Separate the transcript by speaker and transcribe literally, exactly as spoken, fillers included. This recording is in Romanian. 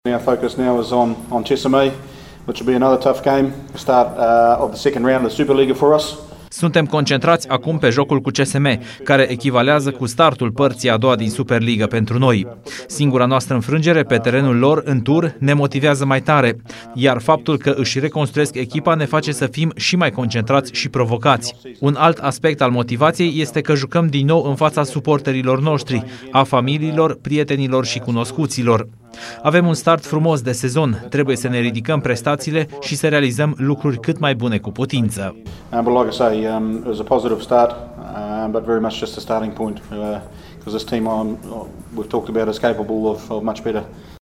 Speaker 1: Our focus now is on, on Chesame, which will be another tough game, start uh, of the second round of the Superliga for us.
Speaker 2: Suntem concentrați acum pe jocul cu C S M, care echivalează cu startul părții a doua din Superliga pentru noi. Singura noastră înfrângere pe terenul lor în tur ne motivează mai tare, iar faptul că își reconstruiesc echipa ne face să fim și mai concentrați și provocați. Un alt aspect al motivației este că jucăm din nou în fața suporterilor noștri, a familiilor, prietenilor și cunoscuților. Avem un start frumos de sezon, trebuie să ne ridicăm prestațiile și să realizăm lucruri cât mai bune cu putință.
Speaker 1: Um, but like I say, um, it was a positive start, um, but very much just a starting point, because uh, this team um, we've talked about is capable of, of much better.